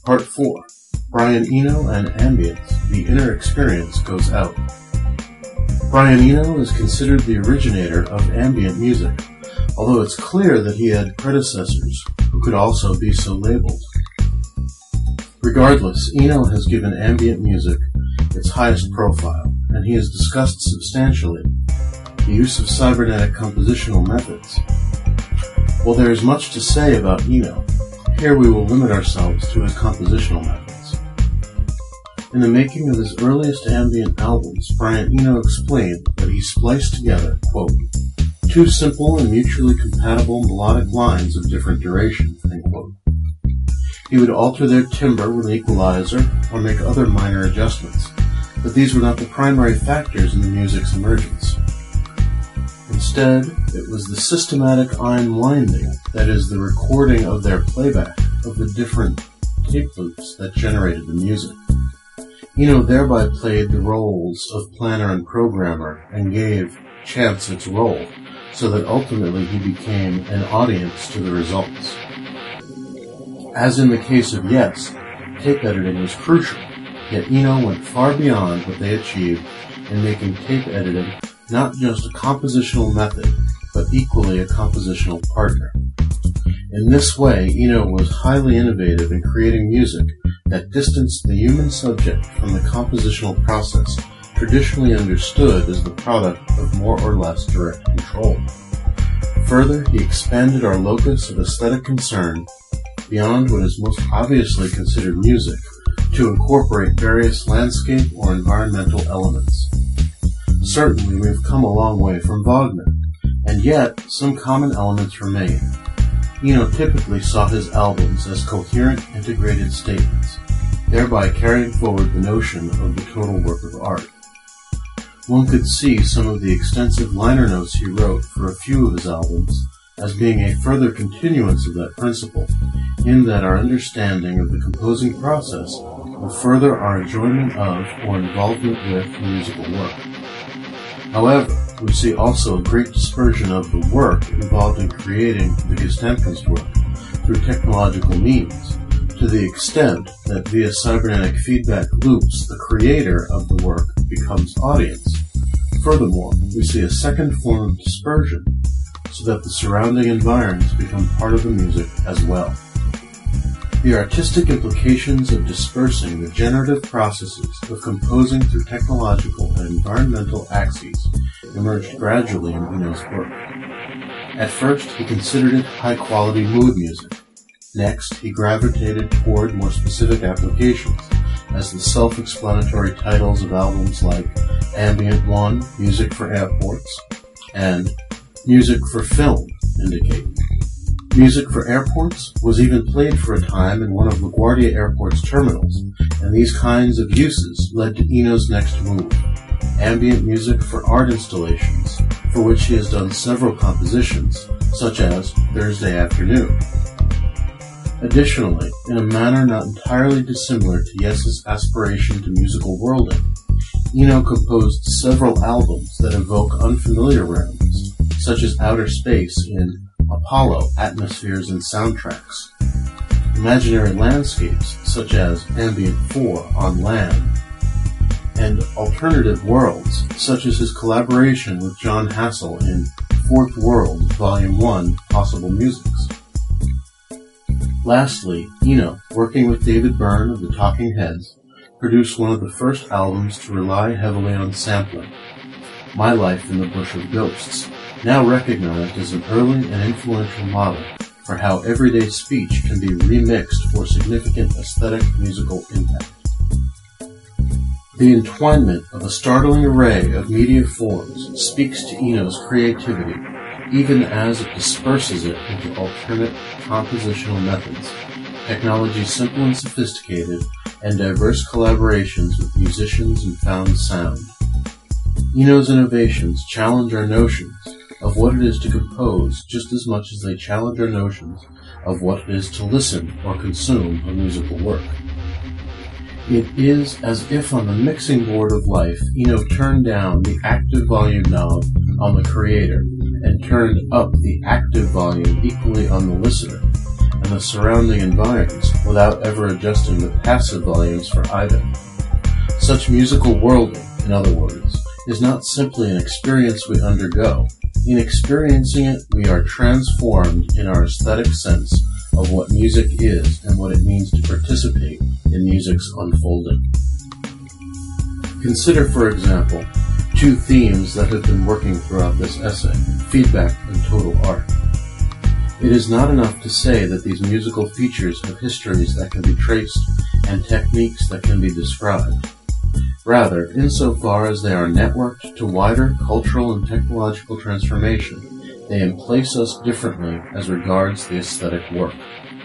Part 4. Brian Eno and Ambience, the inner experience goes out. Brian Eno is considered the originator of ambient music, although it's clear that he had predecessors who could also be so labeled. Regardless, Eno has given ambient music its highest profile, and he has discussed substantially the use of cybernetic compositional methods. While there is much to say about Eno, here we will limit ourselves to his compositional methods. In the making of his earliest ambient albums, Brian Eno explained that he spliced together, quote, two simple and mutually compatible melodic lines of different duration, end quote. He would alter their timbre with an equalizer or make other minor adjustments, but these were not the primary factors in the music's emergence. Instead, it was the systematic unwinding, that is, the recording of their playback of the different tape loops that generated the music. Eno thereby played the roles of planner and programmer and gave chance its role, so that ultimately he became an audience to the results. As in the case of Yes, tape editing was crucial, yet Eno went far beyond what they achieved in making tape editing not just a compositional method, but equally a compositional partner. In this way, Eno was highly innovative in creating music that distanced the human subject from the compositional process traditionally understood as the product of more or less direct control. Further, he expanded our locus of aesthetic concern beyond what is most obviously considered music to incorporate various landscape or environmental elements. Certainly, we have come a long way from Wagner, and yet some common elements remain. Eno typically saw his albums as coherent, integrated statements, thereby carrying forward the notion of the total work of art. One could see some of the extensive liner notes he wrote for a few of his albums as being a further continuance of that principle, in that our understanding of the composing process will further our enjoyment of or involvement with musical work. However, we see also a great dispersion of the work involved in creating the Gesamtkunstwerk work through technological means, to the extent that via cybernetic feedback loops, the creator of the work becomes audience. Furthermore, we see a second form of dispersion, so that the surrounding environs become part of the music as well. The artistic implications of dispersing the generative processes of composing through technological and environmental axes emerged gradually in Eno's work. At first, he considered it high-quality mood music. Next, he gravitated toward more specific applications, as the self-explanatory titles of albums like Ambient 1, Music for Airports, and Music for Film indicate. Music for Airports was even played for a time in one of LaGuardia Airport's terminals, and these kinds of uses led to Eno's next move, ambient music for art installations, for which he has done several compositions, such as Thursday Afternoon. Additionally, in a manner not entirely dissimilar to Yes's aspiration to musical worlding, Eno composed several albums that evoke unfamiliar realms, such as outer space in Apollo, Atmospheres and Soundtracks, imaginary landscapes such as Ambient 4 on Land, and alternative worlds such as his collaboration with John Hassell in Fourth World, Volume 1, Possible Musics. Lastly, Eno, working with David Byrne of the Talking Heads, produced one of the first albums to rely heavily on sampling, My Life in the Bush of Ghosts, now recognized as an early and influential model for how everyday speech can be remixed for significant aesthetic musical impact. The entwinement of a startling array of media forms speaks to Eno's creativity, even as it disperses it into alternate compositional methods, technology simple and sophisticated, and diverse collaborations with musicians and found sound. Eno's innovations challenge our notions of what it is to compose just as much as they challenge our notions of what it is to listen or consume a musical work. It is as if on the mixing board of life, Eno turned down the active volume knob on the creator and turned up the active volume equally on the listener, and the surrounding environs without ever adjusting the passive volumes for either. Such musical worlding, in other words, is not simply an experience we undergo. In experiencing it, we are transformed in our aesthetic sense of what music is and what it means to participate in music's unfolding. Consider, for example, two themes that have been working throughout this essay: feedback and total art. It is not enough to say that these musical features have histories that can be traced and techniques that can be described. Rather, insofar as they are networked to wider cultural and technological transformation, they place us differently as regards the aesthetic work.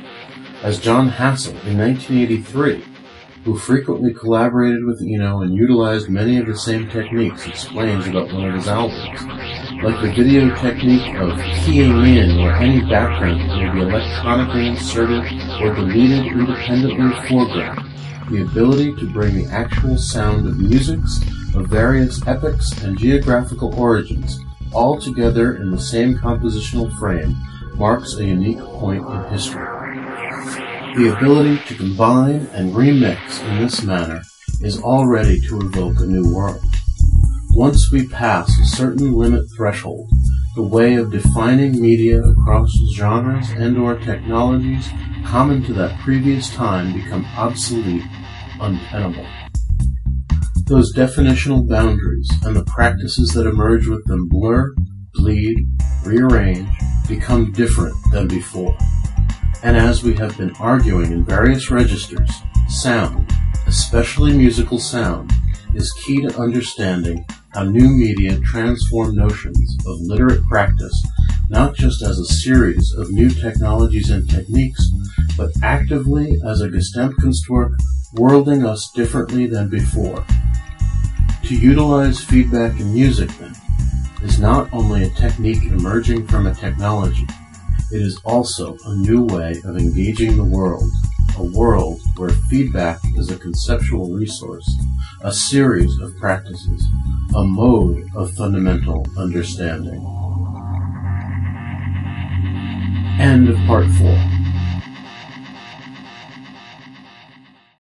As John Hassell in 1983, who frequently collaborated with Eno and utilized many of the same techniques, explains about one of his albums, like the video technique of keying in where any background may be electronically inserted or deleted independently of foreground, the ability to bring the actual sound of musics of various epochs and geographical origins all together in the same compositional frame marks a unique point in history. The ability to combine and remix in this manner is already to evoke a new world. Once we pass a certain limit threshold, the way of defining media across genres and/or technologies common to that previous time become obsolete, untenable. Those definitional boundaries and the practices that emerge with them blur, bleed, rearrange, become different than before. And as we have been arguing in various registers, sound, especially musical sound, is key to understanding how new media transform notions of literate practice, not just as a series of new technologies and techniques, but actively as a Gesamtkunstwerk worlding us differently than before. To utilize feedback in music, then, is not only a technique emerging from a technology, it is also a new way of engaging the world, a world where feedback is a conceptual resource, a series of practices, a mode of fundamental understanding. End of part 4.